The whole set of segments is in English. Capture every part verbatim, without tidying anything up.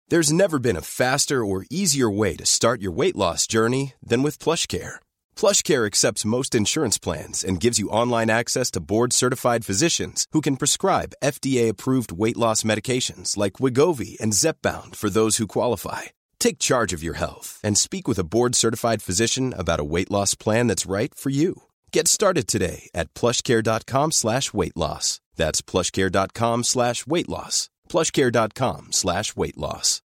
There's never been a faster or easier way to start your weight loss journey than with PlushCare. PlushCare accepts most insurance plans and gives you online access to board-certified physicians who can prescribe F D A-approved weight loss medications like Wegovy and Zepbound for those who qualify. Take charge of your health and speak with a board-certified physician about a weight loss plan that's right for you. Get started today at plushcare.com slash weight loss. That's plushcare.com slash weight loss. plushcare.com slash weight loss.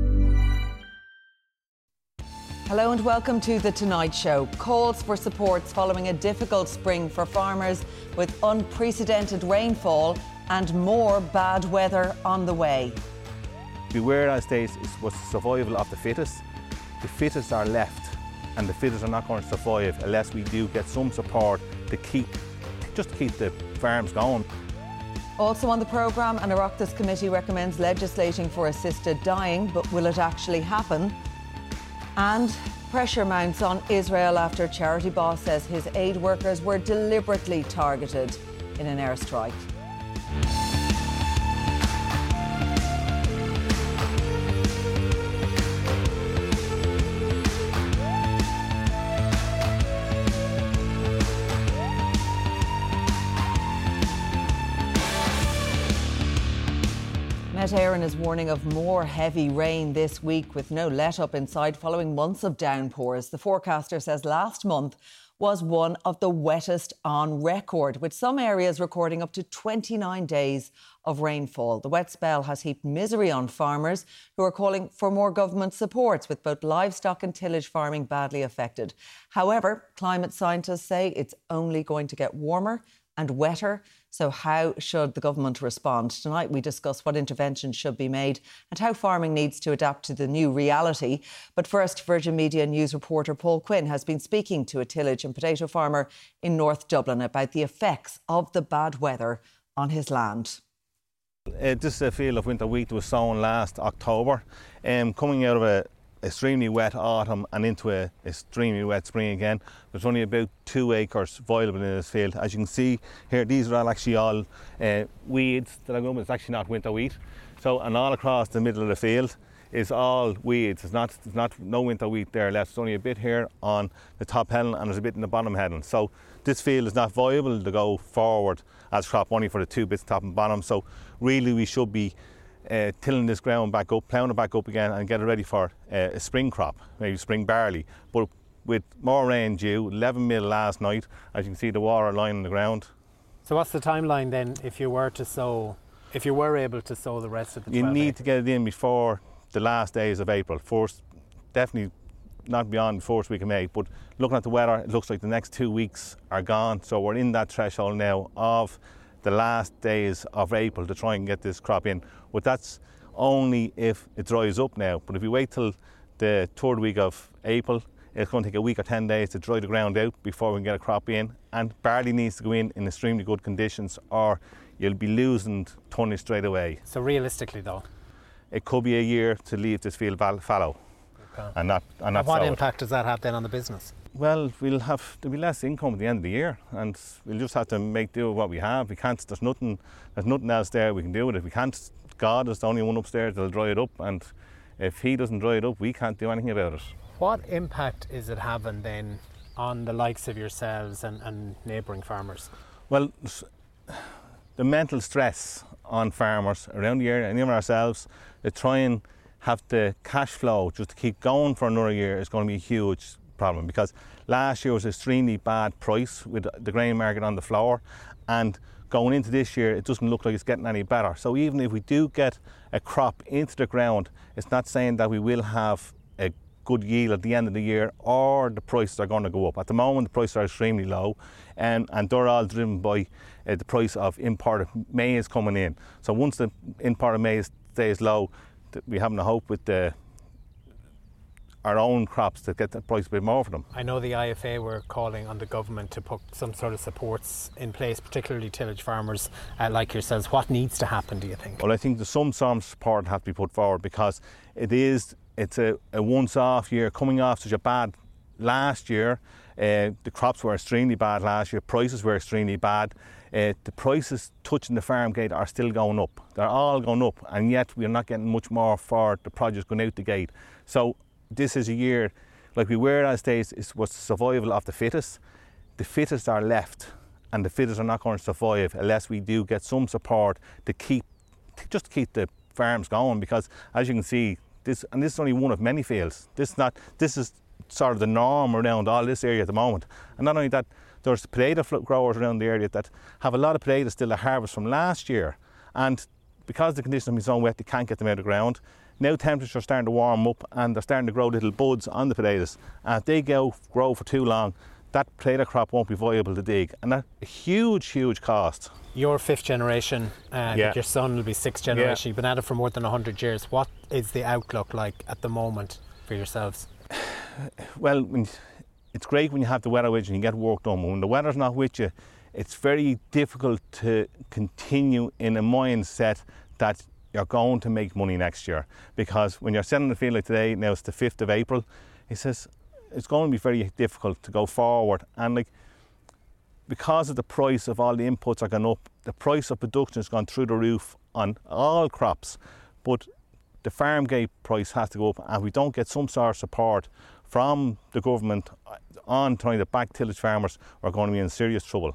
Hello and welcome to The Tonight Show. Calls for supports following a difficult spring for farmers with unprecedented rainfall and more bad weather on the way. Beware, as states, was survival of the fittest. The fittest are left, and the fittest are not going to survive unless we do get some support to keep, just to keep the farms going. Also on the programme, an Oireachtas committee recommends legislating for assisted dying, but will it actually happen? And pressure mounts on Israel after charity boss says his aid workers were deliberately targeted in an airstrike. Met Éireann is warning of more heavy rain this week with no let-up in sight following months of downpours. The forecaster says last month was one of the wettest on record, with some areas recording up to twenty-nine days of rainfall. The wet spell has heaped misery on farmers who are calling for more government supports, with both livestock and tillage farming badly affected. However, climate scientists say it's only going to get warmer and wetter. So how should the government respond? Tonight we discuss what interventions should be made and how farming needs to adapt to the new reality. But first, Virgin Media News reporter Paul Quinn has been speaking to a tillage and potato farmer in North Dublin about the effects of the bad weather on his land. Uh, this is a field of winter wheat that was sown last October, um, coming out of a extremely wet autumn and into a extremely wet spring again. There's only about two acres viable in this field. As you can see here, these are all actually all uh, weeds that are going. It's actually not winter wheat. So, and all across the middle of the field is all weeds. It's not, it's not no winter wheat there left. There's only a bit here on the top heading and there's a bit in the bottom heading. So this field is not viable to go forward as crop, only for the two bits top and bottom. So really we should be Uh, tilling this ground back up, ploughing it back up again and get it ready for uh, a spring crop, maybe spring barley. But with more rain due, eleven mil last night, as you can see the water lining the ground. So what's the timeline then if you were to sow, if you were able to sow the rest of the twelve You need acres? to get it in before the last days of April. First, definitely not beyond the first week of May, but looking at the weather, it looks like the next two weeks are gone. So we're in that threshold now of the last days of April to try and get this crop in. But that's only if it dries up now. But if you wait till the third week of April, it's going to take a week or ten days to dry the ground out before we can get a crop in. And barley needs to go in in extremely good conditions or you'll be losing tonnage straight away. So realistically though? It could be a year to leave this field fallow. Okay. And not, and not and what sow impact it. does that have then on the business? Well, we'll have there'll be less income at the end of the year, and we'll just have to make do with what we have. We can't. There's nothing. There's nothing else there we can do with it. We can't. God is the only one upstairs that'll dry it up, and if He doesn't dry it up, we can't do anything about it. What impact is it having then on the likes of yourselves and, and neighbouring farmers? Well, the mental stress on farmers around the area and even ourselves to try and have the cash flow just to keep going for another year is going to be a huge problem, because last year was an extremely bad price with the grain market on the floor, and going into this year it doesn't look like it's getting any better. So even if we do get a crop into the ground, it's not saying that we will have a good yield at the end of the year or the prices are going to go up. At the moment the prices are extremely low, and, and they're all driven by uh, the price of imported maize coming in. So once the imported maize stays low, we haven't a hope with the our own crops to get the price a bit more for them. I know the I F A were calling on the government to put some sort of supports in place, particularly tillage farmers uh, like yourselves. What needs to happen, do you think? Well, I think there's some sort of support have to be put forward, because it is it's a, a once-off year, coming off such a bad last year. Uh, the crops were extremely bad last year. Prices were extremely bad. Uh, the prices touching the farm gate are still going up. They're all going up, and yet we're not getting much more for the produce going out the gate. So this is a year, like we were last days, it was survival of the fittest. The fittest are left, and the fittest are not going to survive unless we do get some support to keep, to just keep the farms going. Because as you can see, this and this is only one of many fields. This is not. This is sort of the norm around all this area at the moment. And not only that, there's potato growers around the area that have a lot of potatoes still to harvest from last year, and because the conditions have been so wet, they can't get them out of the ground. Now temperatures are starting to warm up, and they're starting to grow little buds on the potatoes. And if they go grow for too long, that potato crop won't be viable to dig, and that's a huge, huge cost. You're fifth generation, uh, yeah. your son will be sixth generation. Yeah. You've been at it for more than one hundred years. What is the outlook like at the moment for yourselves? Well, when, it's great when you have the weather with you and you get work done. When the weather's not with you, it's very difficult to continue in a mindset that you're going to make money next year. Because when you're sitting in the field like today, now it's the fifth of April, he says it's going to be very difficult to go forward. And like, because of the price of all the inputs are going up, the price of production has gone through the roof on all crops. But the farm gate price has to go up, and if we don't get some sort of support from the government on trying to back tillage farmers, we're going to be in serious trouble.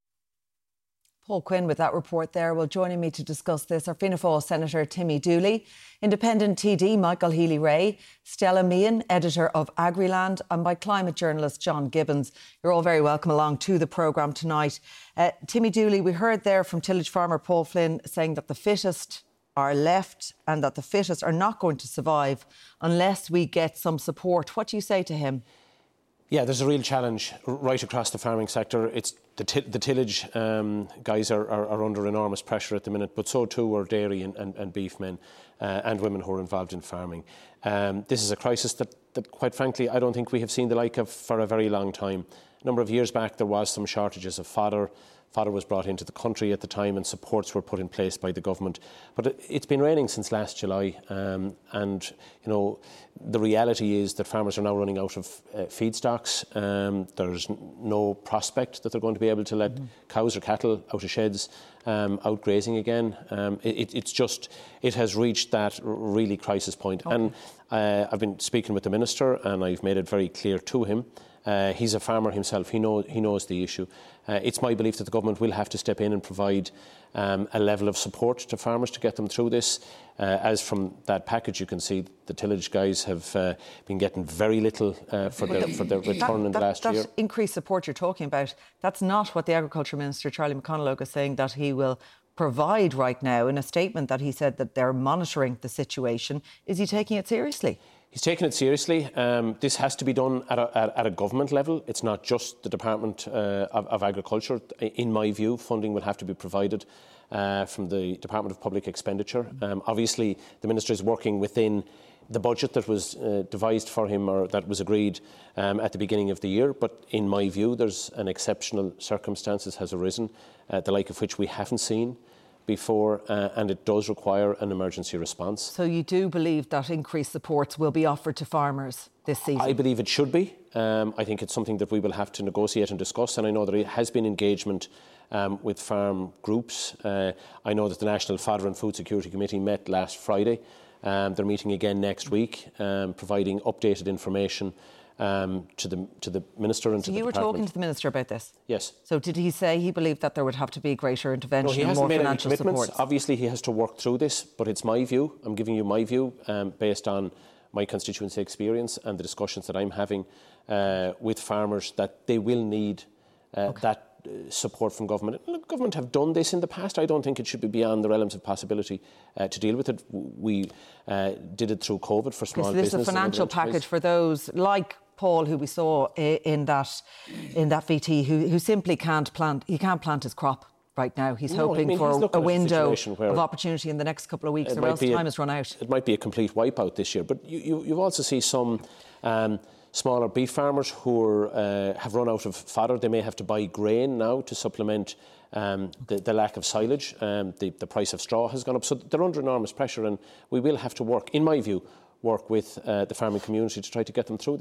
Paul Quinn with that report there. Well, joining me to discuss this are Fianna Fáil Senator Timmy Dooley, Independent T D Michael Healy-Rae, Stella Meehan, editor of Agriland, and by climate journalist John Gibbons. You're all very welcome along to the programme tonight. Uh, Timmy Dooley, we heard there from tillage farmer Paul Flynn saying that the fittest are left and that the fittest are not going to survive unless we get some support. What do you say to him? Yeah, there's a real challenge right across the farming sector. It's the, t- the tillage um, guys are, are, are under enormous pressure at the minute, but so too are dairy and, and, and beef men uh, and women who are involved in farming. Um, this is a crisis that, that, quite frankly, I don't think we have seen the like of for a very long time. A number of years back, there was some shortages of fodder. Fodder was brought into the country at the time, and supports were put in place by the government. But it, it's been raining since last July, um, and you know the reality is that farmers are now running out of uh, feedstocks. Um, there's n- no prospect that they're going to be able to let mm. cows or cattle out of sheds um, out grazing again. Um, it, it's just it has reached that really crisis point. Okay. And uh, I've been speaking with the minister, and I've made it very clear to him. Uh, he's a farmer himself. He know he knows the issue. Uh, it's my belief that the government will have to step in and provide um, a level of support to farmers to get them through this. Uh, as from that package, you can see the tillage guys have uh, been getting very little uh, for their for their return that, in the that, last that year. That increased support you're talking about, that's not what the Agriculture Minister Charlie McConalogue is saying that he will provide right now. In a statement that he said that they're monitoring the situation. Is he taking it seriously? He's taken it seriously. Um, this has to be done at a, at, at a government level. It's not just the Department uh, of, of Agriculture. In my view, funding will have to be provided uh, from the Department of Public Expenditure. Um, obviously, the Minister is working within the budget that was uh, devised for him or that was agreed um, at the beginning of the year. But in my view, there's an exceptional circumstances has arisen, uh, the like of which we haven't seen before, uh, and it does require an emergency response. So you do believe that increased supports will be offered to farmers this season? I believe it should be. Um, I think it's something that we will have to negotiate and discuss, and I know that there has been engagement um, with farm groups. Uh, I know that the National Fodder and Food Security Committee met last Friday. Um, they're meeting again next week, um, providing updated information Um, to the to the minister and so to the you were department. talking to the minister about this? Yes. So did he say he believed that there would have to be greater intervention no, and more financial any commitments. support? Obviously, he has to work through this, but it's my view. I'm giving you my view um, based on my constituency experience and the discussions that I'm having uh, with farmers that they will need uh, okay. that uh, support from government. Look, government have done this in the past. I don't think it should be beyond the realms of possibility uh, to deal with it. We uh, did it through COVID for small okay, so business. This is a financial package for those like Paul, who we saw in that in that V T, who who simply can't plant. He can't plant his crop right now. He's no, hoping I mean, for he's a window of opportunity in the next couple of weeks, or else time a, has run out. It might be a complete wipeout this year. But you you, you also see some um, smaller beef farmers who are, uh, have run out of fodder. They may have to buy grain now to supplement um, the, the lack of silage. Um, the, the price of straw has gone up, so they're under enormous pressure, and we will have to work, in my view, work with uh, the farming community to try to get them through this.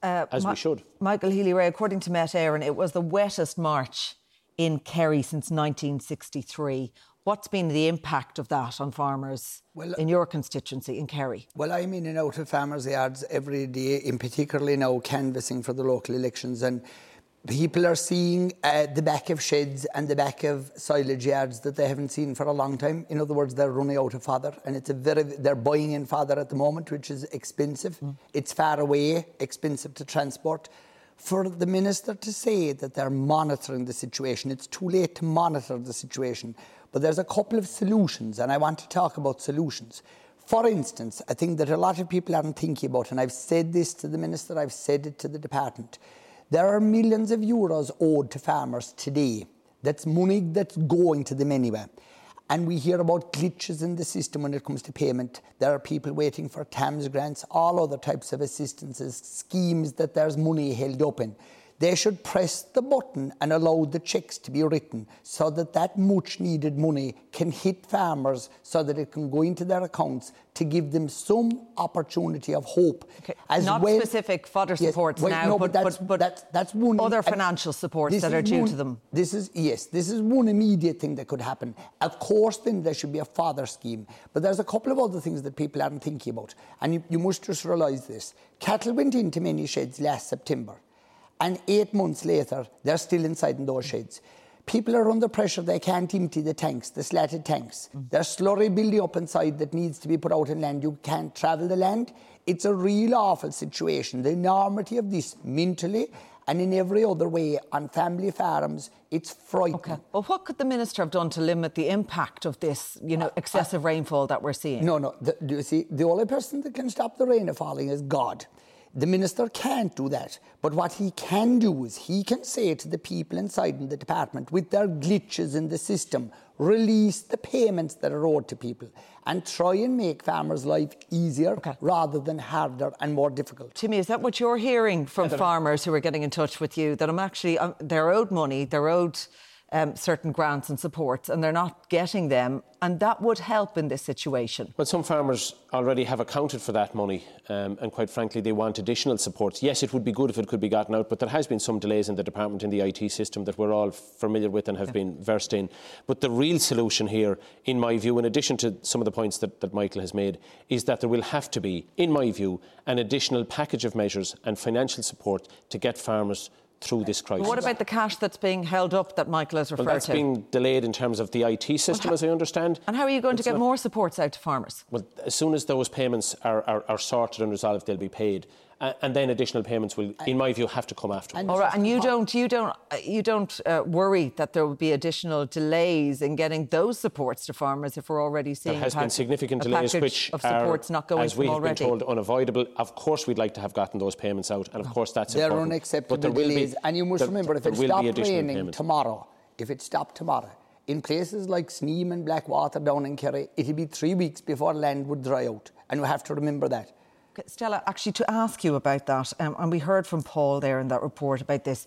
Uh, as Ma- we should. Michael Healy-Rae, according to Met Éireann, it was the wettest March in Kerry since nineteen sixty-three. What's been the impact of that on farmers well, in your constituency in Kerry? Well, I'm in and out of farmers' yards every day, in particularly now canvassing for the local elections, and people are seeing uh, the back of sheds and the back of silage yards that they haven't seen for a long time. In other words, they're running out of fodder, and it's a very they're buying in fodder at the moment, which is expensive. Mm. It's far away, expensive to transport. For the minister to say that they're monitoring the situation, it's too late to monitor the situation. But there's a couple of solutions, and I want to talk about solutions. For instance, I think that a lot of people aren't thinking about, and I've said this to the minister, I've said it to the department. There are millions of euros owed to farmers today. That's money that's going to them anyway. And we hear about glitches in the system when it comes to payment. There are people waiting for T A M S grants, all other types of assistances, schemes that there's money held up in. They should press the button and allow the cheques to be written so that that much needed money can hit farmers so that it can go into their accounts to give them some opportunity of hope. Okay. As Not well, specific fodder yes, supports well, now, no, but, but, that's, but, but that's, that's one, other financial supports that are due one, to them. This is, yes, this is one immediate thing that could happen. Of course, then there should be a fodder scheme. But there's a couple of other things that people aren't thinking about. And you, you must just realise this. Cattle went into many sheds last September. And eight months later, they're still inside in those sheds. People are under pressure. They can't empty the tanks, the slatted tanks. Mm. There's slurry building up inside that needs to be put out in land. You can't travel the land. It's a real awful situation. The enormity of this mentally and in every other way on family farms, it's frightening. Okay. Well, what could the minister have done to limit the impact of this, you know, excessive uh, rainfall that we're seeing? No, no. The, do you see, the only person that can stop the rain falling is God. The minister can't do that. But what he can do is he can say to the people inside in the department, with their glitches in the system, release the payments that are owed to people and try and make farmers' life easier okay. rather than harder and more difficult. Timmy, is that what you're hearing from yeah, farmers who are getting in touch with you? That I'm actually, um, they're owed money, they're owed um, certain grants and supports, and they're not getting them, and that would help in this situation? Well, some farmers already have accounted for that money, um, and quite frankly, they want additional supports. Yes, it would be good if it could be gotten out, but there has been some delays in the department, in the I T system that we're all familiar with and have yeah. been versed in. But the real solution here, in my view, in addition to some of the points that, that Michael has made, is that there will have to be, in my view, an additional package of measures and financial support to get farmers through this crisis. But what about the cash that's being held up that Michael has referred well, that's to? That's being delayed in terms of the I T system, well, how, as I understand. And how are you going it's to get not, more supports out to farmers? Well, as soon as those payments are, are, are sorted and resolved, they'll be paid. Uh, and then additional payments will, in my view, have to come after. All right, and you don't, you don't, you don't uh, worry that there will be additional delays in getting those supports to farmers if we're already seeing there has a pack- been significant a delays, which of supports are, not going as we have already. been told, unavoidable. Of course, we'd like to have gotten those payments out, and of course that's They're important. unacceptable but there will delays, be, and you must there, remember if there it stopped raining payments. tomorrow, if it stopped tomorrow, in places like Sneem and Blackwater down in Kerry, it'll be three weeks before land would dry out, and you have to remember that. Stella, actually, to ask you about that, um, and we heard from Paul there in that report about this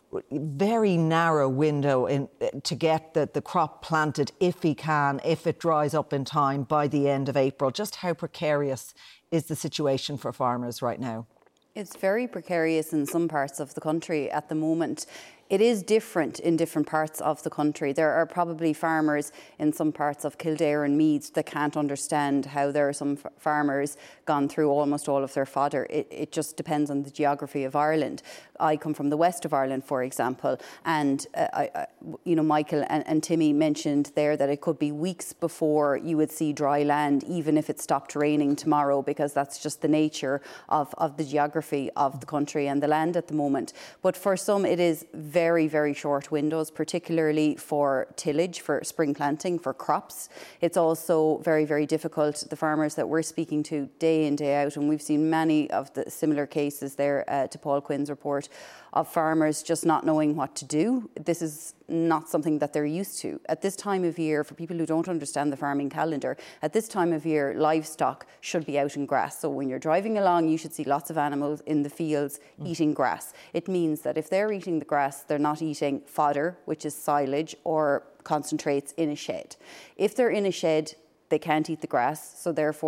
very narrow window in, to get the, the crop planted, if he can, if it dries up in time by the end of April. Just how precarious is the situation for farmers right now? It's very precarious in some parts of the country at the moment. It is different in different parts of the country. There are probably farmers in some parts of Kildare and Meath that can't understand how there are some f- farmers gone through almost all of their fodder. It, it just depends on the geography of Ireland. I come from the west of Ireland, for example, and uh, I, I, you know, Michael and, and Timmy mentioned there that it could be weeks before you would see dry land, even if it stopped raining tomorrow, because that's just the nature of, of the geography of the country and the land at the moment. But for some, it is very, very short windows, particularly for tillage, for spring planting, for crops. It's also very, very difficult. The farmers that we're speaking to day in, day out, and we've seen many of the similar cases there uh, to Paul Quinn's report, of farmers just not knowing what to do. This is not something that they're used to. At this time of year, for people who don't understand the farming calendar, at this time of year, livestock should be out in grass. So when you're driving along, you should see lots of animals in the fields mm. eating grass. It means that if they're eating the grass, they're not eating fodder, which is silage, or concentrates in a shed. If they're in a shed, they can't eat the grass, so therefore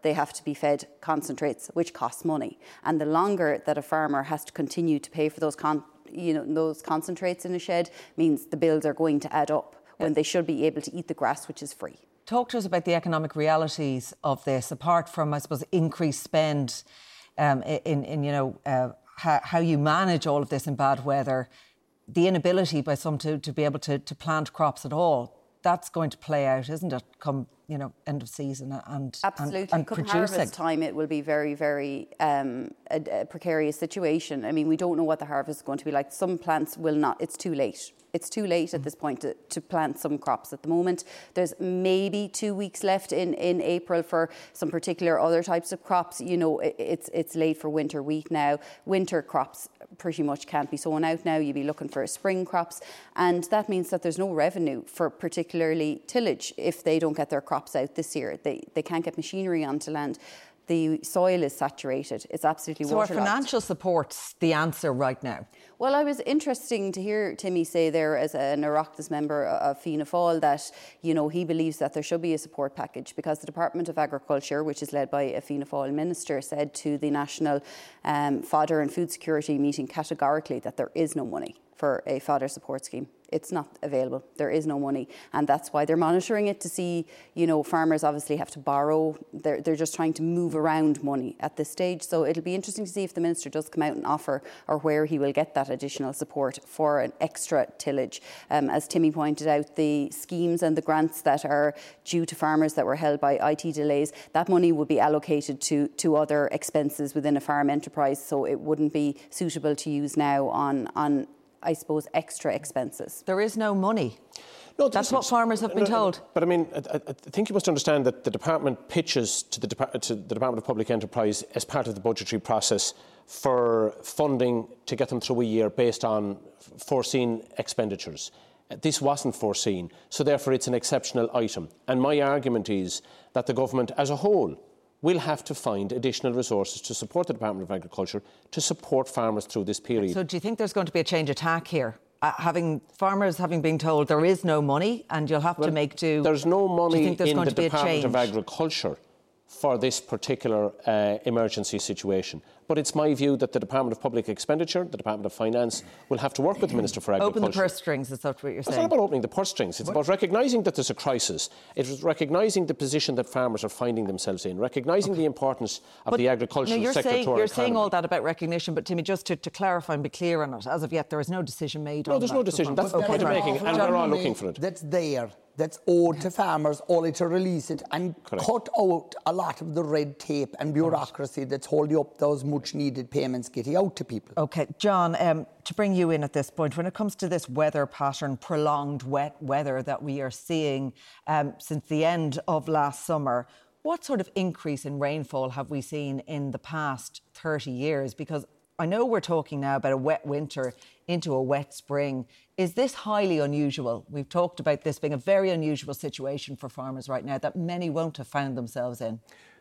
they have to be fed concentrates, which costs money. And the longer that a farmer has to continue to pay for those con- you know, those concentrates in a shed means the bills are going to add up when they should be able to eat the grass, which is free. Talk to us about the economic realities of this, apart from, I suppose, increased spend um, in, in, you know, uh, how, how you manage all of this in bad weather, the inability by some to, to be able to, to plant crops at all. That's going to play out, isn't it, come, you know, end of season and Absolutely. and, and come producing. Harvest time, it will be very, very um, a, a precarious situation. I mean, we don't know what the harvest is going to be like. Some plants will not. It's too late. It's too late at this point to, to plant some crops at the moment. There's maybe two weeks left in, in April for some particular other types of crops. You know, it, it's it's late for winter wheat now. Winter crops pretty much can't be sown out now. You'd be looking for spring crops. And that means that there's no revenue for particularly tillage if they don't get their crops out this year. They, they can't get machinery onto land. The soil is saturated. It's absolutely waterlogged. So are financial supports the answer right now? Well, I was interesting to hear Timmy say there as an Oireachtas member of Fianna Fáil that, you know, he believes that there should be a support package because the Department of Agriculture, which is led by a Fianna Fáil minister, said to the National um, Fodder and Food Security meeting categorically that there is no money for a fodder support scheme. It's not available. There is no money. And that's why they're monitoring it to see, you know, farmers obviously have to borrow. They're, they're just trying to move around money at this stage. So it'll be interesting to see if the Minister does come out and offer or where he will get that additional support for an extra tillage. Um, as Timmy pointed out, the schemes and the grants that are due to farmers that were held by I T delays, that money would be allocated to, to other expenses within a farm enterprise. So it wouldn't be suitable to use now on, on I suppose, extra expenses. There is no money. No, that's what farmers have been no, told. But I mean, I, I think you must understand that the department pitches to the, Dep- to the Department of Public Enterprise as part of the budgetary process for funding to get them through a year based on foreseen expenditures. This wasn't foreseen, so therefore it's an exceptional item. And my argument is that the government as a whole will have to find additional resources to support the Department of Agriculture, to support farmers through this period. So do you think there's going to be a change of tack here? Uh, having farmers having been told there is no money and you'll have well, to make do. There's no money in the Department of Agriculture for this particular uh, emergency situation. But it's my view that the Department of Public Expenditure, the Department of Finance, will have to work with the Minister for Agriculture. Open the purse strings, is that what you're saying? It's not about opening the purse strings. It's what? about recognising that there's a crisis. It's recognising the position that farmers are finding themselves in, recognising okay. the importance of but, the agricultural no, you're sector saying, to our You're economy. saying all that about recognition, but Timmy, just to, to clarify and be clear on it, as of yet there is no decision made no, on there's that. No, there's no decision. That's the point I'm making, and we're all looking for it. That's there. That's owed to farmers, only to release it and Correct. cut out a lot of the red tape and bureaucracy that's holding up those much-needed payments getting out to people. OK, John, um, to bring you in at this point, when it comes to this weather pattern, prolonged wet weather that we are seeing um, since the end of last summer, what sort of increase in rainfall have we seen in the past thirty years? Because I know we're talking now about a wet winter into a wet spring. Is this highly unusual? We've talked about this being a very unusual situation for farmers right now that many won't have found themselves in.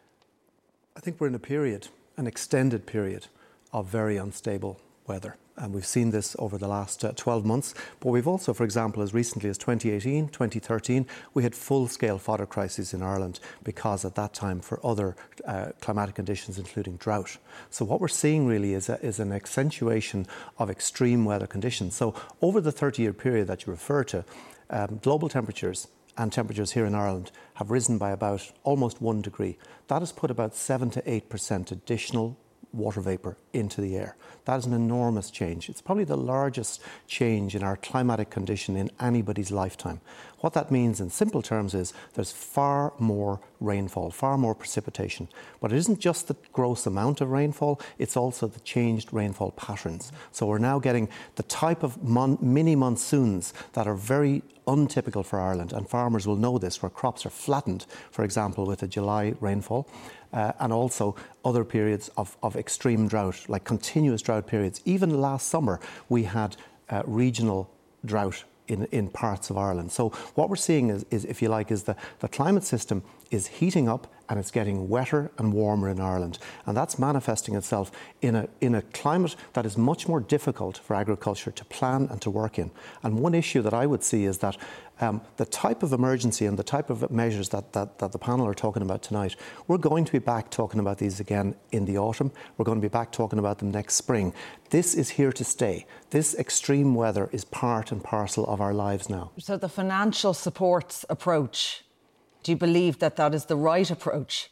I think we're in a period, an extended period of very unstable weather. And we've seen this over the last uh, twelve months. But we've also, for example, as recently as twenty eighteen, twenty thirteen, we had full-scale fodder crises in Ireland because at that time for other uh, climatic conditions, including drought. So what we're seeing really is, a, is an accentuation of extreme weather conditions. So over the thirty-year period that you refer to, um, global temperatures and temperatures here in Ireland have risen by about almost one degree. That has put about seven to eight percent additional water vapour into the air. That is an enormous change. It's probably the largest change in our climatic condition in anybody's lifetime. What that means in simple terms is there's far more rainfall, far more precipitation. But it isn't just the gross amount of rainfall, it's also the changed rainfall patterns. So we're now getting the type of mon- mini monsoons that are very untypical for Ireland, and farmers will know this, where crops are flattened, for example, with a July rainfall, uh, and also other periods of, of extreme drought, like continuous drought periods. Even last summer, we had uh, regional drought in, in parts of Ireland. So what we're seeing is, is if you like, is the, the climate system is heating up and it's getting wetter and warmer in Ireland. And that's manifesting itself in a, in a climate that is much more difficult for agriculture to plan and to work in. And one issue that I would see is that um, the type of emergency and the type of measures that, that, that the panel are talking about tonight, we're going to be back talking about these again in the autumn. We're going to be back talking about them next spring. This is here to stay. This extreme weather is part and parcel of our lives now. So the financial supports approach, do you believe that that is the right approach?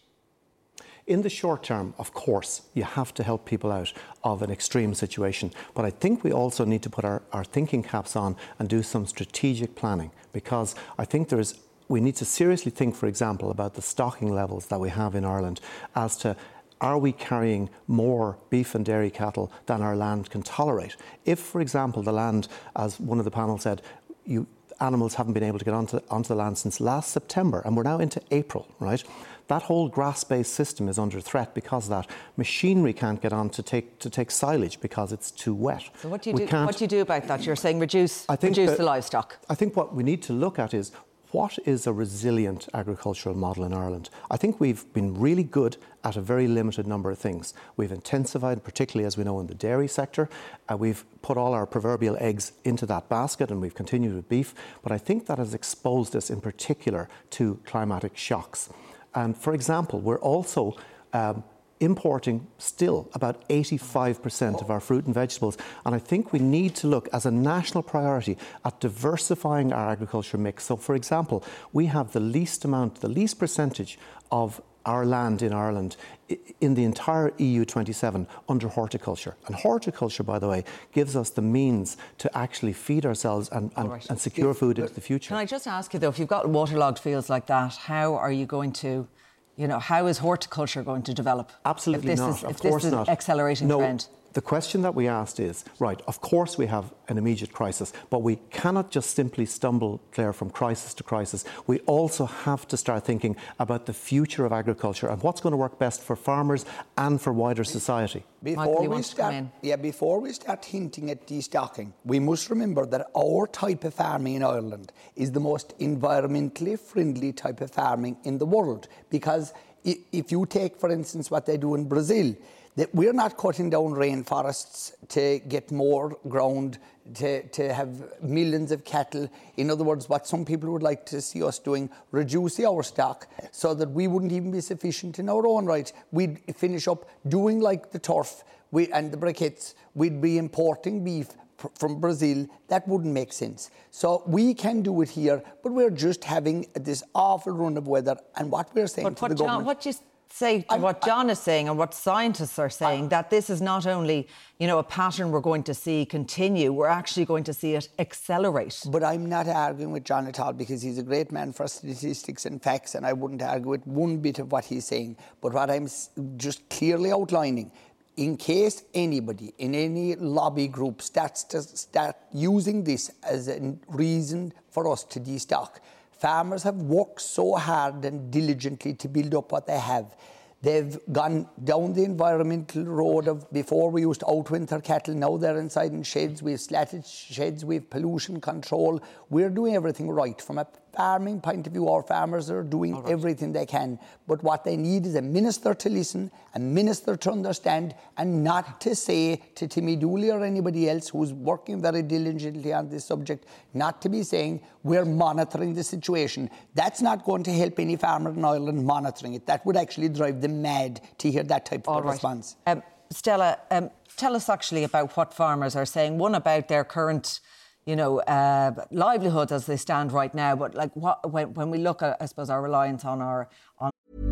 In the short term, of course, you have to help people out of an extreme situation. But I think we also need to put our, our thinking caps on and do some strategic planning, because I think there is, we need to seriously think, for example, about the stocking levels that we have in Ireland as to, are we carrying more beef and dairy cattle than our land can tolerate? If, for example, the land, as one of the panel said, you, animals haven't been able to get onto, onto the land since last September, and we're now into April, right? That whole grass-based system is under threat because of that. Machinery can't get on to take to take silage because it's too wet. So what do you, do, what do, you do about that? You're saying reduce, I think reduce that, the livestock. I think what we need to look at is, what is a resilient agricultural model in Ireland? I think we've been really good at a very limited number of things. We've intensified, particularly as we know in the dairy sector. Uh, we've put all our proverbial eggs into that basket, and we've continued with beef. But I think that has exposed us in particular to climatic shocks. And for example, we're also um, importing still about eighty-five percent of our fruit and vegetables. And I think we need to look as a national priority at diversifying our agriculture mix. So for example, we have the least amount, the least percentage of our land in Ireland in the entire E U twenty-seven under horticulture. And horticulture, by the way, gives us the means to actually feed ourselves and, and, right. and secure if, food into the future. Can I just ask you though, if you've got waterlogged fields like that, how are you going to, you know, how is horticulture going to develop? Absolutely if this not, is, of if course this is not. An accelerating no, trend? The question that we asked is, right, of course we have an immediate crisis, but we cannot just simply stumble, Claire, from crisis to crisis. We also have to start thinking about the future of agriculture and what's going to work best for farmers and for wider society. Before we start, yeah, before we start hinting at destocking, we must remember that our type of farming in Ireland is the most environmentally friendly type of farming in the world. Because if you take, for instance, what they do in Brazil, that we're not cutting down rainforests to get more ground, to, to have millions of cattle. In other words, what some people would like to see us doing, reduce our stock so that we wouldn't even be sufficient in our own right. We'd finish up doing like the turf we, and the briquettes. We'd be importing beef pr- from Brazil. That wouldn't make sense. So we can do it here, but we're just having this awful run of weather. And what we're saying but to what the John, government... What do you say to I'm, what John is saying and what scientists are saying, I'm, that this is not only, you know, a pattern we're going to see continue, we're actually going to see it accelerate. But I'm not arguing with John at all, because he's a great man for statistics and facts, and I wouldn't argue with one bit of what he's saying. But what I'm just clearly outlining, in case anybody in any lobby group starts to start using this as a reason for us to destock, farmers have worked so hard and diligently to build up what they have. They've gone down the environmental road of, before we used to outwinter cattle, now they're inside in sheds, we've slatted sheds, we've pollution control. We're doing everything right. From a farming point of view, our farmers are doing right. everything they can. But what they need is a minister to listen, a minister to understand, and not to say to Timmy Dooley or anybody else who's working very diligently on this subject, not to be saying, we're monitoring the situation. That's not going to help any farmer in Ireland monitoring it. That would actually drive them mad to hear that type of right. response. Um, Stella, um, tell us actually about what farmers are saying. One, about their current, you know, uh, livelihoods as they stand right now. But like, what when, when we look at, I suppose, our reliance on our on.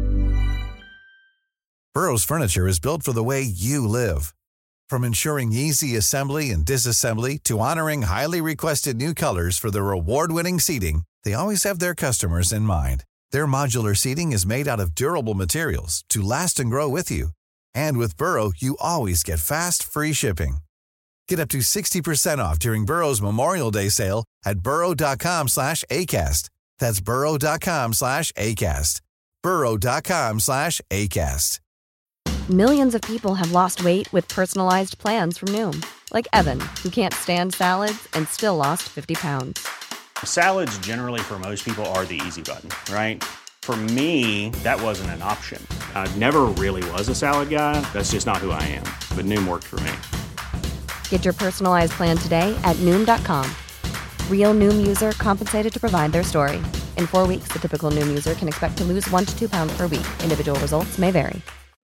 Burrow's furniture is built for the way you live. From ensuring easy assembly and disassembly to honoring highly requested new colors for their award-winning seating, they always have their customers in mind. Their modular seating is made out of durable materials to last and grow with you. And with Burrow, you always get fast, free shipping. Get up to sixty percent off during Burrow's Memorial Day sale at burrow.com slash ACAST. That's burrow.com slash ACAST. burrow.com slash ACAST. Millions of people have lost weight with personalized plans from Noom. Like Evan, who can't stand salads and still lost fifty pounds. Salads generally for most people are the easy button, right? For me, that wasn't an option. I never really was a salad guy. That's just not who I am. But Noom worked for me. Get your personalized plan today at Noom dot com. Real Noom user compensated to provide their story. In four weeks, the typical Noom user can expect to lose one to two pounds per week. Individual results may vary.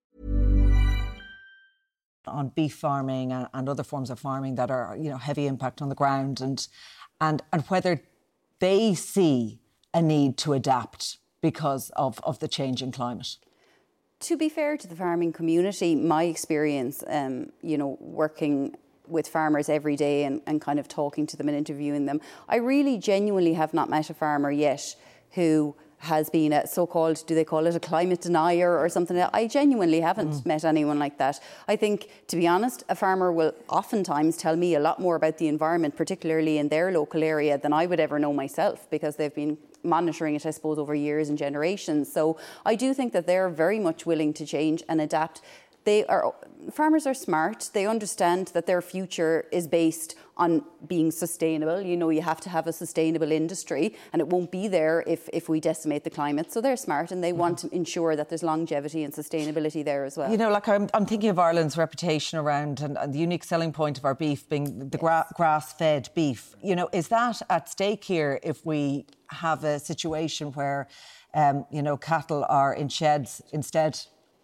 On beef farming and, and other forms of farming that are, you know, heavy impact on the ground, and and and whether they see a need to adapt because of, of the changing climate. To be fair to the farming community, my experience, um, you know, working with farmers every day and, and kind of talking to them and interviewing them, I really genuinely have not met a farmer yet who has been a so-called, do they call it a climate denier or something? I genuinely haven't mm. met anyone like that. I think, to be honest, a farmer will oftentimes tell me a lot more about the environment, particularly in their local area, than I would ever know myself, because they've been monitoring it, I suppose, over years and generations. So I do think that they're very much willing to change and adapt. They are, farmers are smart. They understand that their future is based on being sustainable. You know, you have to have a sustainable industry, and it won't be there if, if we decimate the climate. So they're smart, and they mm-hmm. want to ensure that there's longevity and sustainability there as well. You know, like I'm, I'm thinking of Ireland's reputation around and, and the unique selling point of our beef being the gra- grass-fed beef. You know, is that at stake here if we have a situation where, um, you know, cattle are in sheds instead?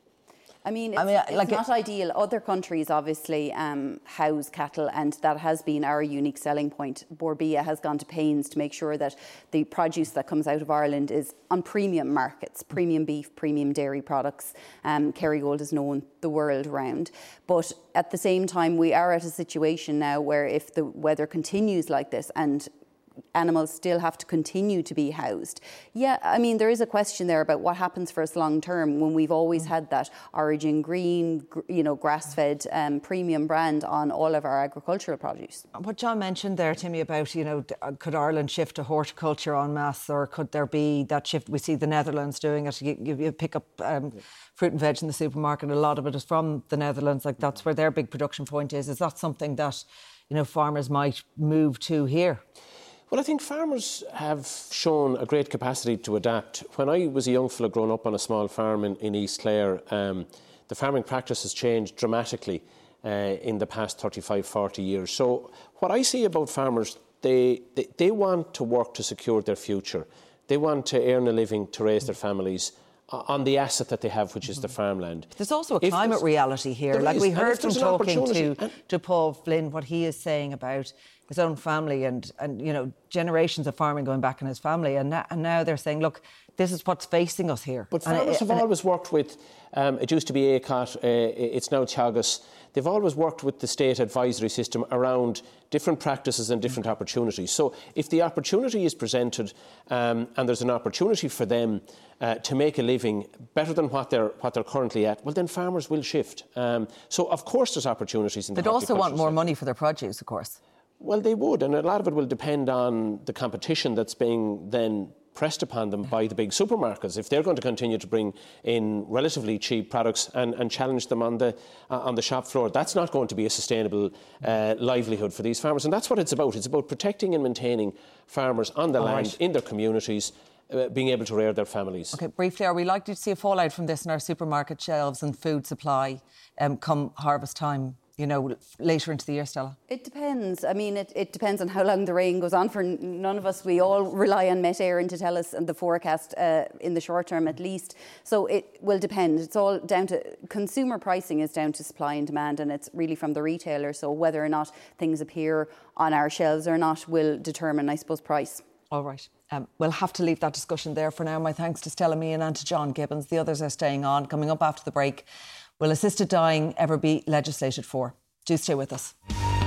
I mean, it's, I mean, like it's not ideal. Other countries obviously um, house cattle, and that has been our unique selling point. Bord Bia has gone to pains to make sure that the produce that comes out of Ireland is on premium markets, premium beef, premium dairy products. Um, Kerrygold is known the world round. But at the same time, we are at a situation now where if the weather continues like this and animals still have to continue to be housed. Yeah, I mean, there is a question there about what happens for us long term when we've always had that Origin Green, gr- you know, grass-fed um, premium brand on all of our agricultural produce. What John mentioned there, Timmy, about, you know, could Ireland shift to horticulture en masse, or could there be that shift? We see the Netherlands doing it. You, you, you pick up um, yeah. fruit and veg in the supermarket. A lot of it is from the Netherlands. Like, that's where their big production point is. Is that something that, you know, farmers might move to here? Well, I think farmers have shown a great capacity to adapt. When I was a young fella growing up on a small farm in, in East Clare, um, the farming practice has changed dramatically uh, in the past thirty-five, forty years. So what I see about farmers, they, they, they want to work to secure their future. They want to earn a living to raise their families on the asset that they have, which is the farmland. There's also a climate reality here. Like, we heard from talking to, to Paul Flynn what he is saying about his own family and, and you know, generations of farming going back in his family. And, na- and now they're saying, look, this is what's facing us here. But farmers it, have always it, worked with, um, it used to be A C O T, uh, it's now Teagasc. They've always worked with the state advisory system around different practices and different opportunities. So if the opportunity is presented um, and there's an opportunity for them uh, to make a living better than what they're what they're currently at, well, then farmers will shift. Um, so of course there's opportunities in the They'd also want more sector. money for their produce, of course. Well, they would, and a lot of it will depend on the competition that's being then pressed upon them by the big supermarkets. If they're going to continue to bring in relatively cheap products and, and challenge them on the uh, on the shop floor, that's not going to be a sustainable uh, livelihood for these farmers. And that's what it's about. It's about protecting and maintaining farmers on the All land, right. in their communities, uh, being able to rear their families. OK, briefly, are we likely to see a fallout from this in our supermarket shelves and food supply um, come harvest time? You know, later into the year, Stella? It depends. I mean, it, it depends on how long the rain goes on for. None of us, we all rely on Met Éireann to tell us and the forecast uh, in the short term at least. So it will depend. It's all down to, consumer pricing is down to supply and demand, and it's really from the retailer. So whether or not things appear on our shelves or not will determine, I suppose, price. All right. Um, we'll have to leave that discussion there for now. My thanks to Stella Meehan and to John Gibbons. The others are staying on. Coming up after the break, will assisted dying ever be legislated for? Do stay with us.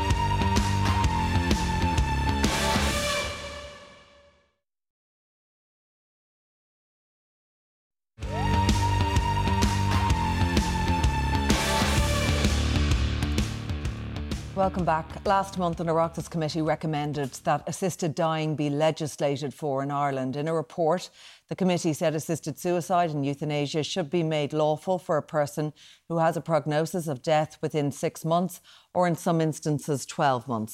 Welcome back. Last month, an Oireachtas committee recommended that assisted dying be legislated for in Ireland. In a report, the committee said assisted suicide and euthanasia should be made lawful for a person who has a prognosis of death within six months or in some instances twelve months.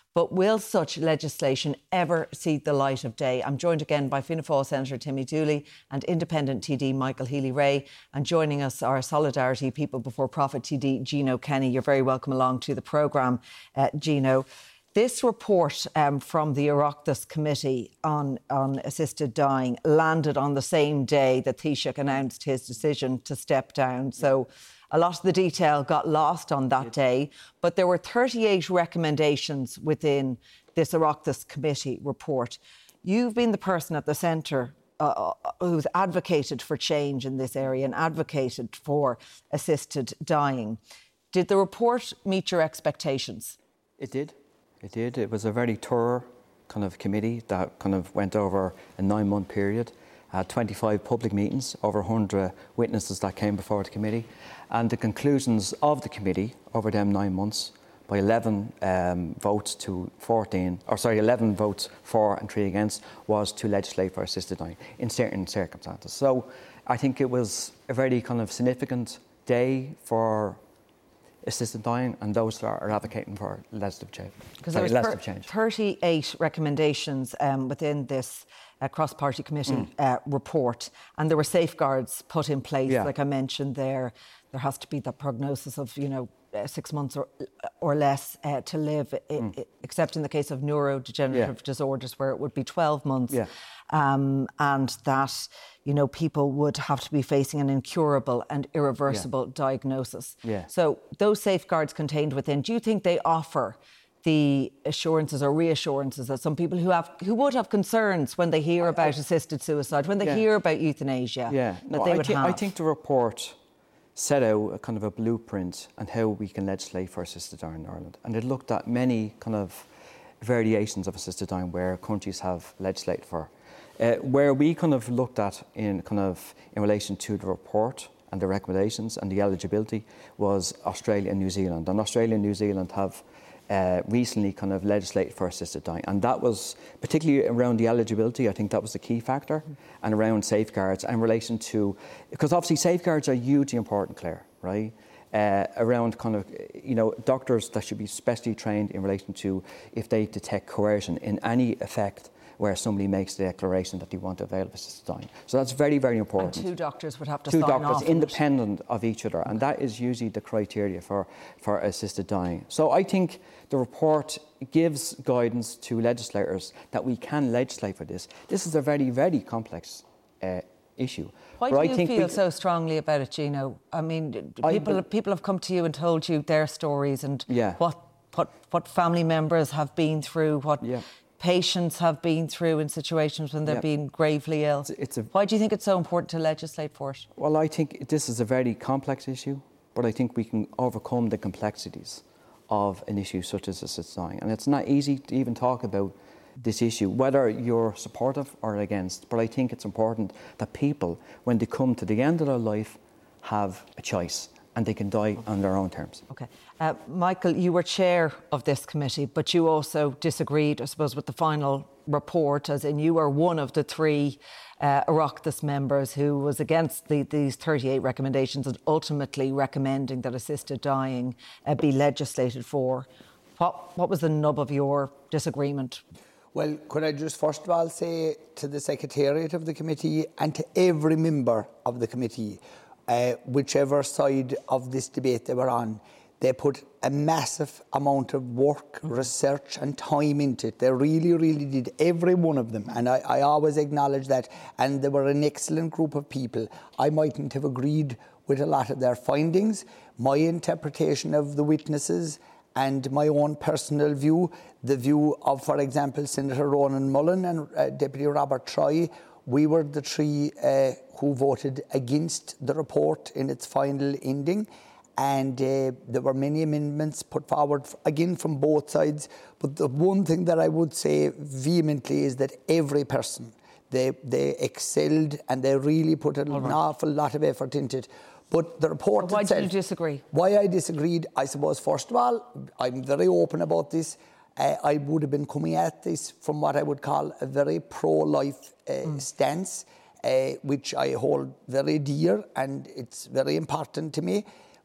But will such legislation ever see the light of day? I'm joined again by Fianna Fáil Senator Timmy Dooley and Independent T D Michael Healy-Rae. And joining us are Solidarity People Before Profit T D Gino Kenny. You're very welcome along to the programme, uh, Gino. This report um, from the Oireachtas Committee on, on Assisted Dying landed on the same day that Taoiseach announced his decision to step down. So a lot of the detail got lost on that day, but there were thirty-eight recommendations within this Oireachtas Committee report. You've been the person at the centre uh, who's advocated for change in this area and advocated for assisted dying. Did the report meet your expectations? It did. It did. It was a very thorough kind of committee that kind of went over a nine-month period. Uh, twenty-five public meetings, over one hundred witnesses that came before the committee. And the conclusions of the committee over them nine months, by eleven um, votes to fourteen, or sorry, eleven votes for and three against, was to legislate for assisted dying in certain circumstances. So I think it was a very kind of significant day for assisted dying and those that are advocating for legislative change. Because there was per- thirty-eight recommendations um, within this uh, cross-party committee mm. uh, report, and there were safeguards put in place, yeah. like I mentioned there. There has to be the prognosis of, you know, uh, six months or or less uh, to live, mm. I- I- except in the case of neurodegenerative yeah. disorders, where it would be twelve months. Yeah. Um, and that, you know, people would have to be facing an incurable and irreversible yeah. diagnosis. Yeah. So those safeguards contained within, do you think they offer the assurances or reassurances that some people who have who would have concerns when they hear about I, assisted suicide, when they yeah. hear about euthanasia, yeah. that no, they I would th- have? I think the report set out a kind of a blueprint on how we can legislate for assisted dying in Ireland. And it looked at many kind of variations of assisted dying where countries have legislated for. Uh, where we kind of looked at in kind of in relation to the report and the recommendations and the eligibility was Australia and New Zealand. And Australia and New Zealand have uh, recently kind of legislated for assisted dying. And that was, particularly around the eligibility, I think that was the key factor, mm-hmm. and around safeguards and in relation to, because obviously safeguards are hugely important, Claire, right? Uh, around kind of, you know, doctors that should be specially trained in relation to if they detect coercion in any effect where somebody makes the declaration that they want to avail of assisted dying. So that's very, very important. And two doctors would have to two sign doctors off independent of each other, and that is usually the criteria for, for assisted dying. So I think the report gives guidance to legislators that we can legislate for this. This is a very, very complex uh, issue. Why but do I you think feel we, so strongly about it, Gino? I mean, I, people but, people have come to you and told you their stories and yeah. what, what what family members have been through, what yeah. patients have been through in situations when they've yeah. been gravely ill. It's, it's a, Why do you think it's so important to legislate for it? Well, I think this is a very complex issue, but I think we can overcome the complexities of an issue such as assisted dying. And it's not easy to even talk about this issue, whether you're supportive or against, but I think it's important that people, when they come to the end of their life, have a choice and they can die on their own terms. OK. Uh, Michael, you were chair of this committee, but you also disagreed, I suppose, with the final report, as in you were one of the three uh, Oireachtas members who was against the, these thirty-eight recommendations and ultimately recommending that assisted dying uh, be legislated for. What, what was the nub of your disagreement? Well, could I just first of all say to the Secretariat of the committee and to every member of the committee, uh, whichever side of this debate they were on, they put a massive amount of work, mm-hmm. research and time into it. They really, really did, every one of them. And I, I always acknowledge that. And they were an excellent group of people. I mightn't have agreed with a lot of their findings. My interpretation of the witnesses and my own personal view, the view of, for example, Senator Ronan Mullen and uh, Deputy Robert Troy, we were the three uh, who voted against the report in its final ending. And uh, there were many amendments put forward, again, from both sides. But the one thing that I would say vehemently is that every person, they, they excelled and they really put an right. awful lot of effort into it. But the report but why itself... Why did you disagree? Why I disagreed, I suppose, first of all, I'm very open about this. Uh, I would have been coming at this from what I would call a very pro-life uh, mm. stance, uh, which I hold very dear and it's very important to me.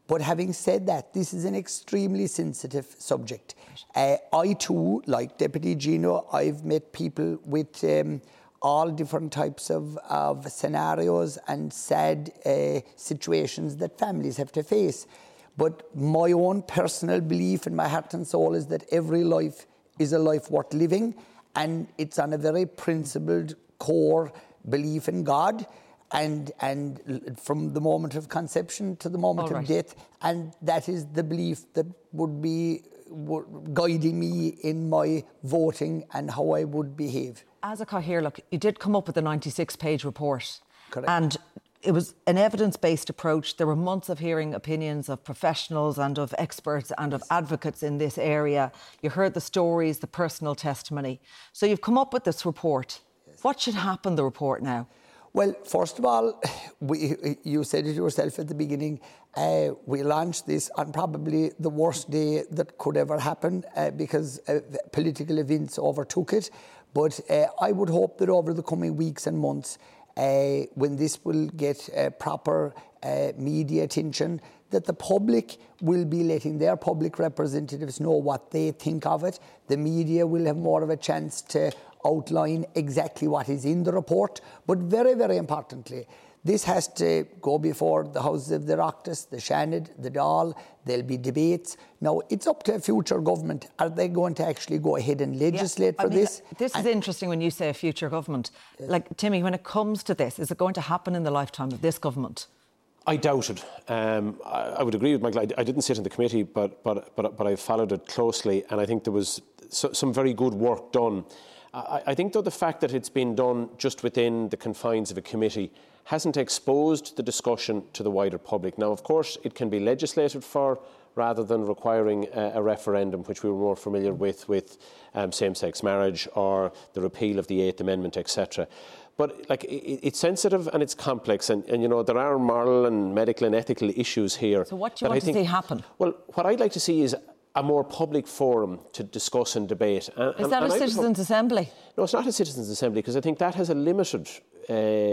But having said that, this is an extremely sensitive subject. Uh, I too, like Deputy Gino, I've met people with um, all different types of, of scenarios and sad uh, situations that families have to face. But my own personal belief in my heart and soul is that every life is a life worth living, and it's on a very principled core belief in God. And and from the moment of conception to the moment All of right. death, and that is the belief that would be would, guiding me in my voting and how I would behave. As a Cathaoirleach, look, you did come up with a ninety-six page report. Correct. And it was an evidence-based approach. There were months of hearing opinions of professionals and of experts and of advocates in this area. You heard the stories, the personal testimony. So you've come up with this report. Yes. What should happen, the report now? Well, first of all, we, you said it yourself at the beginning, uh, we launched this on probably the worst day that could ever happen uh, because uh, political events overtook it. But uh, I would hope that over the coming weeks and months, uh, when this will get uh, proper uh, media attention, that the public will be letting their public representatives know what they think of it. The media will have more of a chance to outline exactly what is in the report. But very, very importantly, this has to go before the Houses of the Oireachtas, the Seanad, the Dáil. There'll be debates. Now, it's up to a future government. Are they going to actually go ahead and legislate yeah, for I mean, this? This and is interesting when you say a future government. Like, Timmy, when it comes to this, is it going to happen in the lifetime of this government? I doubt it. Um, I, I would agree with Michael. I, I didn't sit in the committee, but but but but I followed it closely, and I think there was so, some very good work done. I, I think, though, the fact that it's been done just within the confines of a committee hasn't exposed the discussion to the wider public. Now, of course, it can be legislated for rather than requiring a, a referendum, which we were more familiar with with um, same-sex marriage or the repeal of the Eighth Amendment, et cetera. But like it, it's sensitive and it's complex, and, and you know there are moral and medical and ethical issues here. So what do you want I think, to see happen? Well, what I'd like to see is a more public forum to discuss and debate. And, is that and, a and citizens' assembly? No, it's not a citizens' assembly, because I think that has a limited, uh,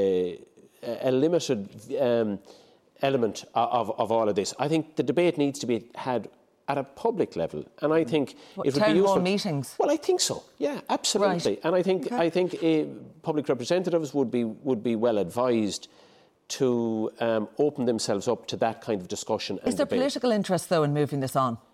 a limited um, element of, of all of this. I think the debate needs to be had at a public level, and I think what, it would town be useful. hall meetings. Well, I think so. Yeah, absolutely. Right. And I think okay. I think uh, public representatives would be would be well advised to um, open themselves up to that kind of discussion. Is and there debate. political interest though in moving this on?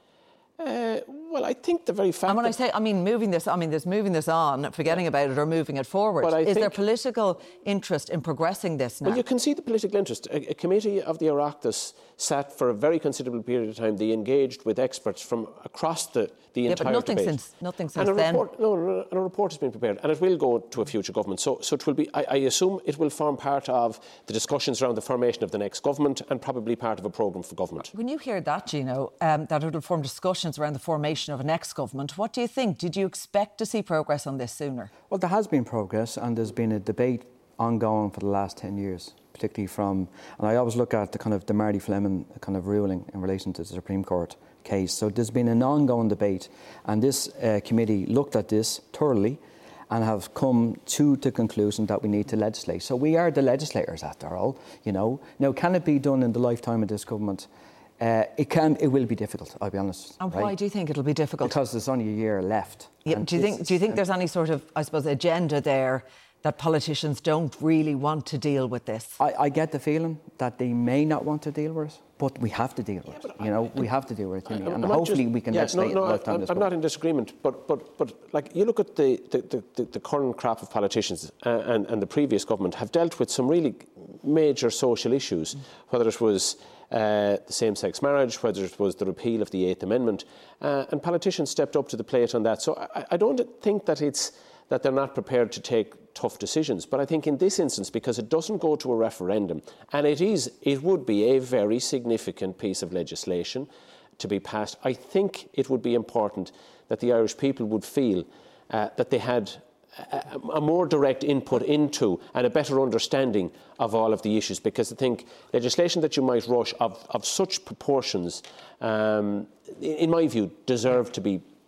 Uh, well, I think the very fact. And when that I say, I mean moving this, I mean there's moving this on, forgetting yeah. about it, or moving it forward. But I Is think, there political interest in progressing this now? Well, you can see the political interest. A, a committee of the Oireachtas sat for a very considerable period of time. They engaged with experts from across the, the yeah, entire but nothing debate. since nothing since and a then. report, no, no, and a report has been prepared, and it will go to a future government. So, so it will be. I, I assume it will form part of the discussions around the formation of the next government, and probably part of a programme for government. When you hear that, Gino, um, that it will form discussions around the formation of a next government, what do you think? Did you expect to see progress on this sooner? Well, there has been progress, and there's been a debate ongoing for the last ten years, particularly from, and I always look at the kind of the Marty Fleming kind of ruling in relation to the Supreme Court case. So there's been an ongoing debate, and this uh, committee looked at this thoroughly and have come to the conclusion that we need to legislate. So we are the legislators after all, you know. Now, can it be done in the lifetime of this government? Uh, it can. It will be difficult, I'll be honest. And right? why do you think it'll be difficult? Because there's only a year left. Yeah, do you think? Do you think there's any sort of, I suppose, agenda there that politicians don't really want to deal with this? I, I get the feeling that they may not want to deal with it, but we have to deal with yeah, it. You know, I, we have to deal with it, and I'm hopefully just, we can yeah, legislate no, no, in the lifetime of this I'm government. not in disagreement, but but but like you look at the the, the, the current crop of politicians uh, and and the previous government have dealt with some really major social issues, mm. whether it was uh, the same-sex marriage, whether it was the repeal of the Eighth Amendment, uh, and politicians stepped up to the plate on that. So I, I don't think that it's that they're not prepared to take tough decisions. But I think in this instance, because it doesn't go to a referendum, and it is, it would be a very significant piece of legislation to be passed, I think it would be important that the Irish people would feel uh, that they had a, a more direct input into and a better understanding of all of the issues. Because I think legislation that you might rush of, of such proportions, um, in my view, deserve to be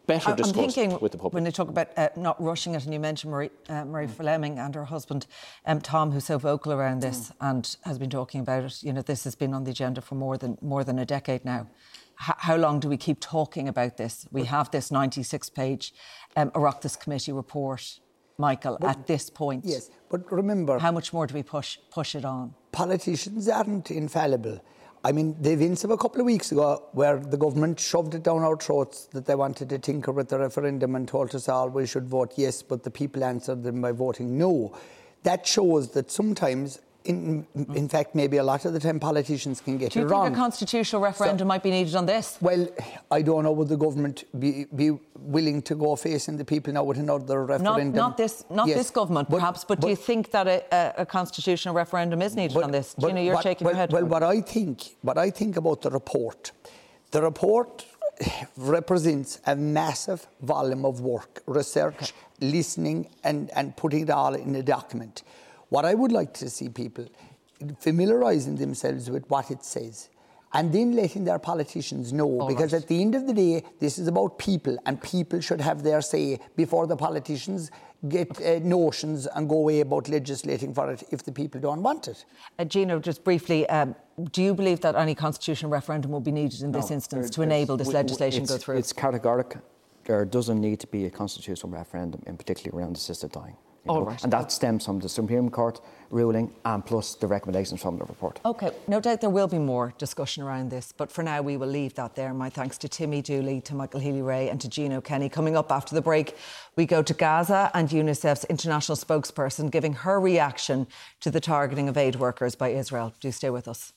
better I'm discussed thinking with the public. When they talk about uh, not rushing it, and you mentioned Marie, uh, Marie mm. Fleming and her husband, um, Tom, who's so vocal around this mm. and has been talking about it. You know, this has been on the agenda for more than more than a decade now. H- how long do we keep talking about this? We have this ninety-six page um, Oireachtas Committee report, Michael, but, at this point. Yes, but remember... How much more do we push push it on? Politicians aren't infallible. I mean, the events of a couple of weeks ago where the government shoved it down our throats that they wanted to tinker with the referendum and told us all we should vote yes, but the people answered them by voting no. That shows that sometimes, in, in fact, maybe a lot of the time politicians can get it wrong. Do you think a constitutional referendum so, might be needed on this? Well, I don't know, would the government be, be willing to go facing the people now with another referendum? Not, not this not yes. this government, but, perhaps, but, but do you think that a, a, a constitutional referendum is needed but, on this? But, Gina, you're what, shaking well, your head. Well, what I think, what I think about the report, the report represents a massive volume of work, research, okay. listening, and, and putting it all in a document. What I would like to see people familiarising themselves with what it says and then letting their politicians know, All because right. at the end of the day, this is about people, and people should have their say before the politicians get uh, notions and go away about legislating for it if the people don't want it. Uh, Gino, just briefly, um, do you believe that any constitutional referendum will be needed in no, this instance there, to enable this legislation to go through? It's categorical. There doesn't need to be a constitutional referendum, in particular around assisted dying. You know, right. And that stems from the Supreme Court ruling and plus the recommendations from the report. OK, no doubt there will be more discussion around this, but for now we will leave that there. My thanks to Timmy Dooley, to Michael Healy-Rae and to Gino Kenny. Coming up after the break, we go to Gaza and UNICEF's international spokesperson giving her reaction to the targeting of aid workers by Israel. Do stay with us.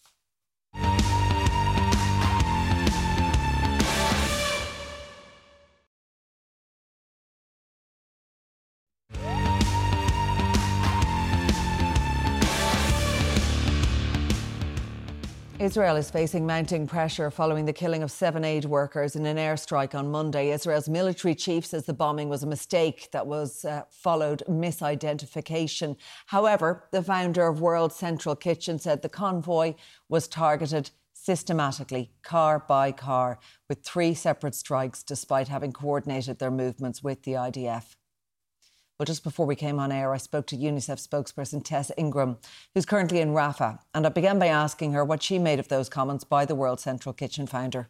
Israel is facing mounting pressure following the killing of seven aid workers in an airstrike on Monday. Israel's military chief says the bombing was a mistake that was uh, followed misidentification. However, the founder of World Central Kitchen said the convoy was targeted systematically, car by car, with three separate strikes, despite having coordinated their movements with the I D F. Well, just before we came on air, I spoke to UNICEF spokesperson Tess Ingram, who's currently in Rafah, and I began by asking her what she made of those comments by the World Central Kitchen founder.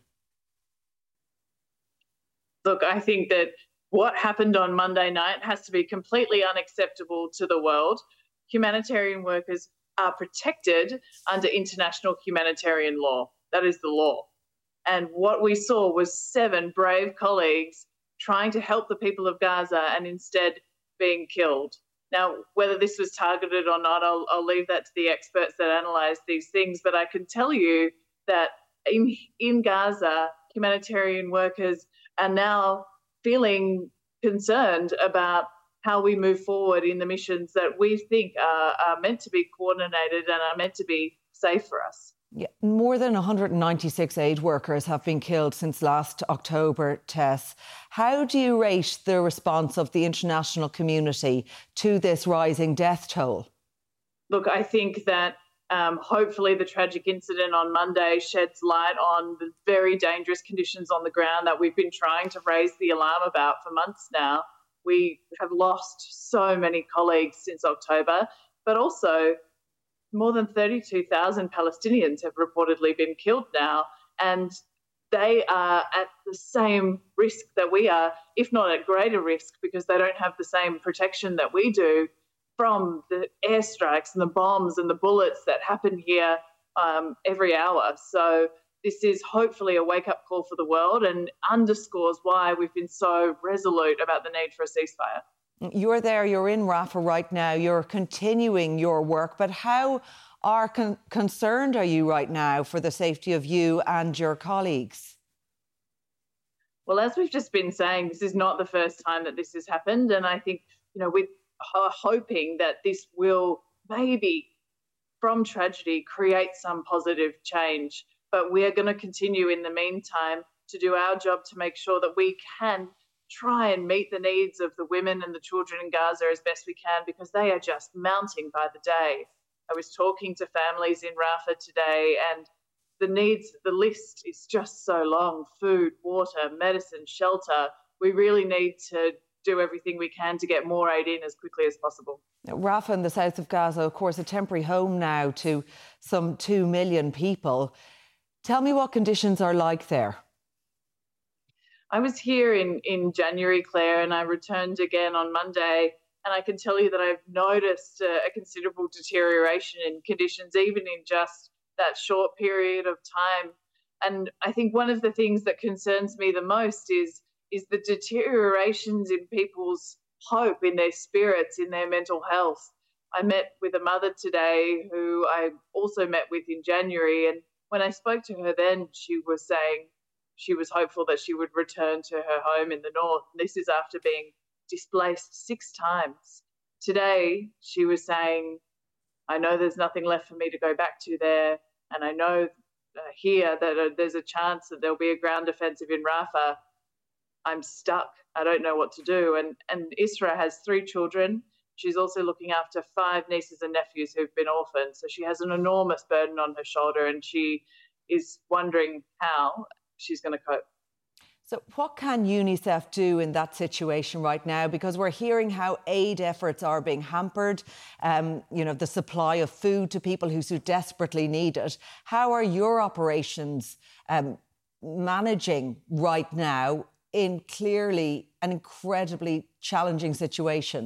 Look, I think that what happened on Monday night has to be completely unacceptable to the world. Humanitarian workers are protected under international humanitarian law. That is the law. And what we saw was seven brave colleagues trying to help the people of Gaza and instead being killed. Now, whether this was targeted or not, I'll, I'll leave that to the experts that analyse these things. But I can tell you that in, in Gaza, humanitarian workers are now feeling concerned about how we move forward in the missions that we think are, are meant to be coordinated and are meant to be safe for us. Yeah, more than one hundred ninety-six aid workers have been killed since last October, Tess. How do you rate the response of the international community to this rising death toll? Look, I think that um, hopefully the tragic incident on Monday sheds light on the very dangerous conditions on the ground that we've been trying to raise the alarm about for months now. We have lost so many colleagues since October, but also more than thirty-two thousand Palestinians have reportedly been killed now, and they are at the same risk that we are, if not at greater risk, because they don't have the same protection that we do from the airstrikes and the bombs and the bullets that happen here um, every hour. So this is hopefully a wake-up call for the world and underscores why we've been so resolute about the need for a ceasefire. You're there, you're in Rafah right now, you're continuing your work, but how are con- concerned are you right now for the safety of you and your colleagues? Well, as we've just been saying, this is not the first time that this has happened, and I think, you know, we're hoping that this will maybe, from tragedy, create some positive change. But we are going to continue in the meantime to do our job to make sure that we can try and meet the needs of the women and the children in Gaza as best we can, because they are just mounting by the day. I was talking to families in Rafah today, and the needs, the list is just so long: food, water, medicine, shelter. we really need to do everything we can to get more aid in as quickly as possible. Rafah, in the south of Gaza, of course, a temporary home now to some two million people. Tell me what conditions are like there. I was here in, in January, Claire, and I returned again on Monday, and I can tell you that I've noticed a, a considerable deterioration in conditions, even in just that short period of time. And I think one of the things that concerns me the most is is the deteriorations in people's hope, in their spirits, in their mental health. I met with a mother today who I also met with in January, and when I spoke to her then, she was saying she was hopeful that she would return to her home in the north. And this is after being displaced six times. Today, she was saying, I know there's nothing left for me to go back to there, and I know uh, here that uh, there's a chance that there'll be a ground offensive in Rafah. I'm stuck. I don't know what to do. And, and Isra has three children. She's also looking after five nieces and nephews who've been orphaned. So she has an enormous burden on her shoulder, and she is wondering how she's going to cope. So what can UNICEF do in that situation right now? Because we're hearing how aid efforts are being hampered, um, you know, the supply of food to people who so desperately need it. How are your operations um, managing right now in clearly an incredibly challenging situation?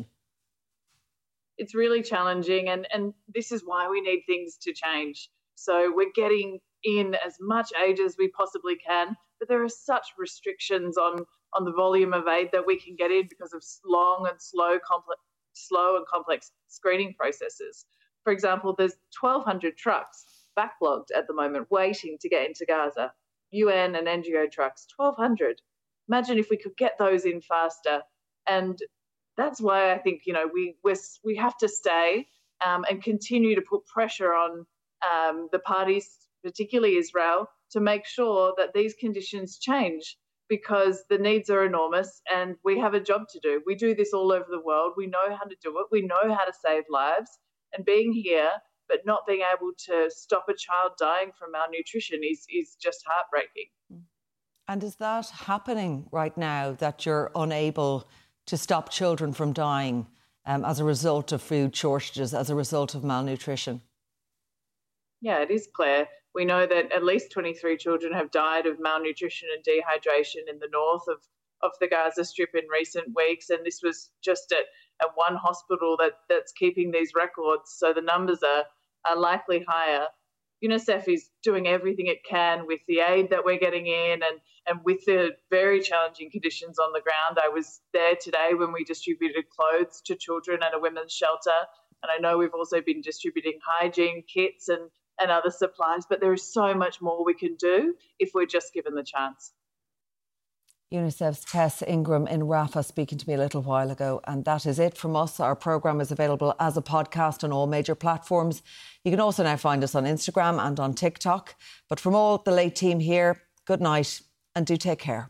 It's really challenging, and, and this is why we need things to change. So we're getting in as much aid as we possibly can, but there are such restrictions on, on the volume of aid that we can get in because of long and slow, complex, slow and complex screening processes. For example, there's twelve hundred trucks backlogged at the moment waiting to get into Gaza. U N and N G O trucks, twelve hundred. Imagine if we could get those in faster. And that's why I think, you know, we we're, we have to stay um, and continue to put pressure on um, the parties, particularly Israel, to make sure that these conditions change, because the needs are enormous and we have a job to do. We do this all over the world. We know how to do it. We know how to save lives. And being here but not being able to stop a child dying from malnutrition is, is just heartbreaking. And is that happening right now, that you're unable to stop children from dying um, as a result of food shortages, as a result of malnutrition? Yeah, it is, Claire. We know that at least twenty-three children have died of malnutrition and dehydration in the north of, of the Gaza Strip in recent weeks, and this was just at, at one hospital that, that's keeping these records, so the numbers are, are likely higher. UNICEF is doing everything it can with the aid that we're getting in and, and with the very challenging conditions on the ground. I was there today when we distributed clothes to children at a women's shelter, and I know we've also been distributing hygiene kits and, and other supplies, but there is so much more we can do if we're just given the chance. UNICEF's Tess Ingram in Rafah speaking to me a little while ago. And that is it from us. Our programme is available as a podcast on all major platforms. You can also now find us on Instagram and on TikTok. But from all the late team here, good night and do take care.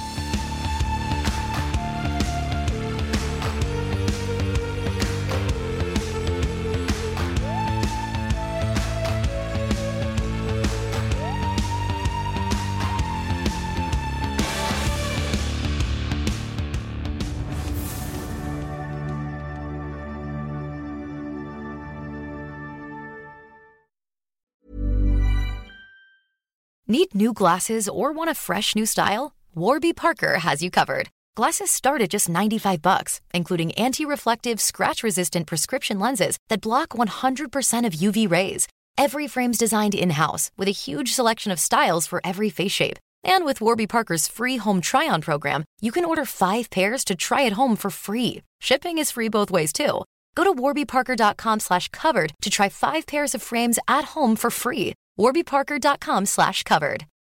Need new glasses or want a fresh new style? Warby Parker has you covered. Glasses start at just ninety-five bucks, including anti-reflective, scratch-resistant prescription lenses that block one hundred percent of U V rays. Every frame's designed in-house with a huge selection of styles for every face shape. And with Warby Parker's free home try-on program, you can order five pairs to try at home for free. Shipping is free both ways, too. Go to warbyparker.com slash covered to try five pairs of frames at home for free. warbyparker.com slash covered.